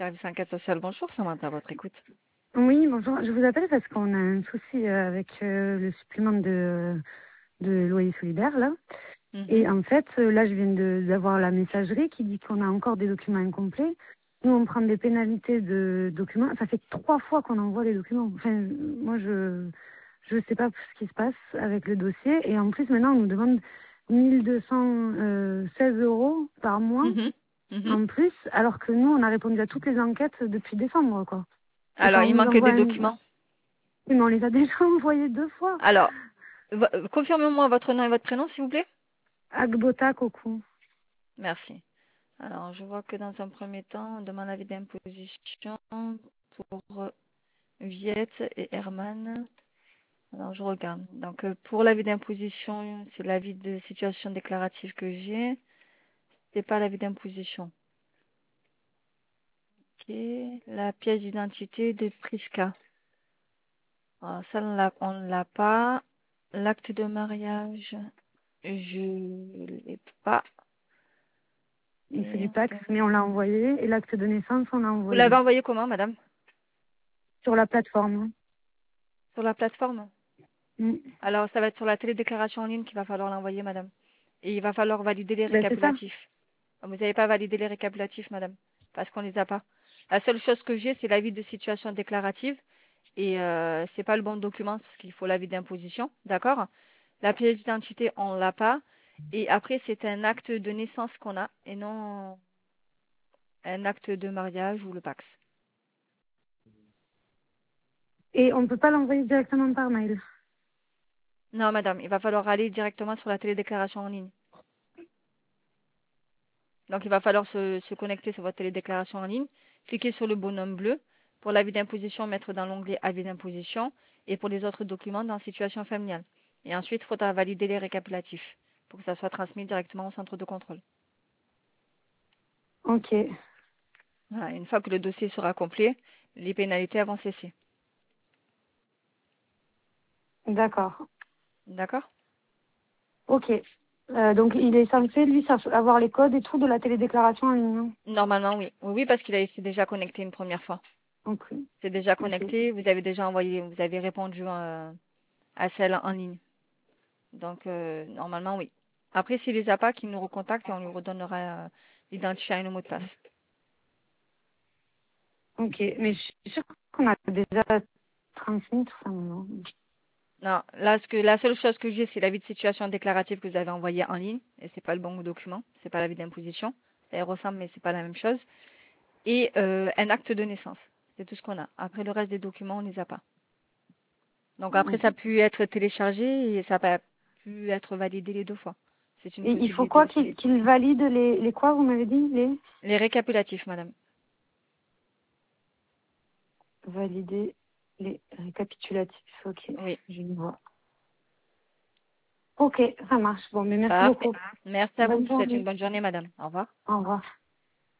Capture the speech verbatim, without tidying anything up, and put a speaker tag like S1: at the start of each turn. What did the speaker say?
S1: service enquête sociale, bonjour, Samantha, à votre écoute.
S2: Oui, bonjour. Je vous appelle parce qu'on a un souci euh, avec euh, le supplément de, de loyer solidaire, là.
S1: Mhm.
S2: Et en fait, euh, là, je viens de- d'avoir la messagerie qui dit qu'on a encore des documents incomplets. Nous, on prend des pénalités de documents. Ça fait trois fois qu'on envoie les documents. Enfin, moi, je je sais pas ce qui se passe avec le dossier. Et en plus, maintenant, on nous demande mille deux cent seize euros par mois
S1: Mhm. Mhm.
S2: en plus, alors que nous, on a répondu à toutes les enquêtes depuis décembre, quoi. Et
S1: Alors,
S2: quand on
S1: il
S2: nous
S1: manque
S2: envoie
S1: des
S2: un...
S1: documents.
S2: Oui, mais on les a déjà envoyés deux fois.
S1: Alors, vo- euh, confirmez-moi votre nom et votre prénom, s'il vous plaît.
S2: Agbota Coco.
S1: Merci. Alors, je vois que dans un premier temps, on demande l'avis d'imposition pour euh, Viette et Herman. Alors, je regarde. Donc, euh, pour l'avis d'imposition, c'est l'avis de situation déclarative que j'ai. C'est pas l'avis d'imposition. Ok. La pièce d'identité de Prisca. Alors, ça, on l'a, on l'a pas. L'acte de mariage, je l'ai pas.
S2: Il fait
S1: Et
S2: du taxe, mais on l'a envoyé. Et l'acte de naissance, on l'a
S1: vous l'avez
S2: envoyé.
S1: envoyé comment, madame?
S2: Sur la plateforme.
S1: Sur la plateforme?
S2: Mm.
S1: Alors, ça va être sur la télédéclaration en ligne qu'il va falloir l'envoyer, madame. Et il va falloir valider les
S2: Ben, c'est ça.
S1: récapitulatifs. Vous n'avez pas validé les récapitulatifs, madame, parce qu'on les a pas. La seule chose que j'ai, c'est l'avis de situation déclarative. Et euh, c'est pas le bon document parce qu'il faut l'avis d'imposition, d'accord? La pièce d'identité, on l'a pas. Et après, c'est un acte de naissance qu'on a et non un acte de mariage ou le P A X.
S2: Et on peut pas l'envoyer directement par mail.
S1: Non, madame, il va falloir aller directement sur la télédéclaration en ligne. Donc, il va falloir se, se connecter sur votre télédéclaration en ligne, cliquer sur le bonhomme bleu. Pour l'avis d'imposition, mettre dans l'onglet avis d'imposition et pour les autres documents dans situation familiale. Et ensuite, il faudra valider les récapitulatifs pour que ça soit transmis directement au centre de contrôle.
S2: Ok.
S1: Voilà, une fois que le dossier sera complet, les pénalités vont cesser.
S2: D'accord.
S1: D'accord?
S2: Ok. Euh, donc, il est censé, lui, sa- avoir les codes et tout de la télédéclaration en ligne. hein.
S1: Normalement, oui. Oui, oui, parce qu'il a été déjà connecté une première fois.
S2: Ok.
S1: C'est déjà
S2: Ok.
S1: connecté, vous avez déjà envoyé, vous avez répondu euh, à celle en ligne. Donc, euh, normalement, oui. Après, s'il les a pas, qu'il nous recontacte et on lui redonnera euh, l'identifiant et le mot de passe.
S2: Ok. Mais je suis sûre qu'on a déjà transmis tout ça maintenant.
S1: Non, là, ce que, la seule chose que j'ai, c'est l'avis de situation déclarative que vous avez envoyé en ligne, et c'est pas le bon document, c'est pas l'avis d'imposition. Ça y ressemble, mais c'est pas la même chose. Et euh, un acte de naissance. C'est tout ce qu'on a. Après, le reste des documents, on les a pas. Donc après,
S2: Ok.
S1: ça a pu être téléchargé et ça a pas pu être validé les deux fois. C'est une
S2: Et il faut
S1: possibilité
S2: quoi
S1: aussi.
S2: qu'il qu'il valide les, les quoi, vous m'avez dit les
S1: Les récapitulatifs, madame.
S2: Valider les récapitulatifs. Ok,
S1: Oui,
S2: je le vois. Ok, ça marche. Bon, mais merci
S1: parfait.
S2: beaucoup.
S1: Merci à vous. Je
S2: Bonne
S1: vous souhaite une
S2: journée.
S1: bonne journée, madame. Au revoir.
S2: Au revoir.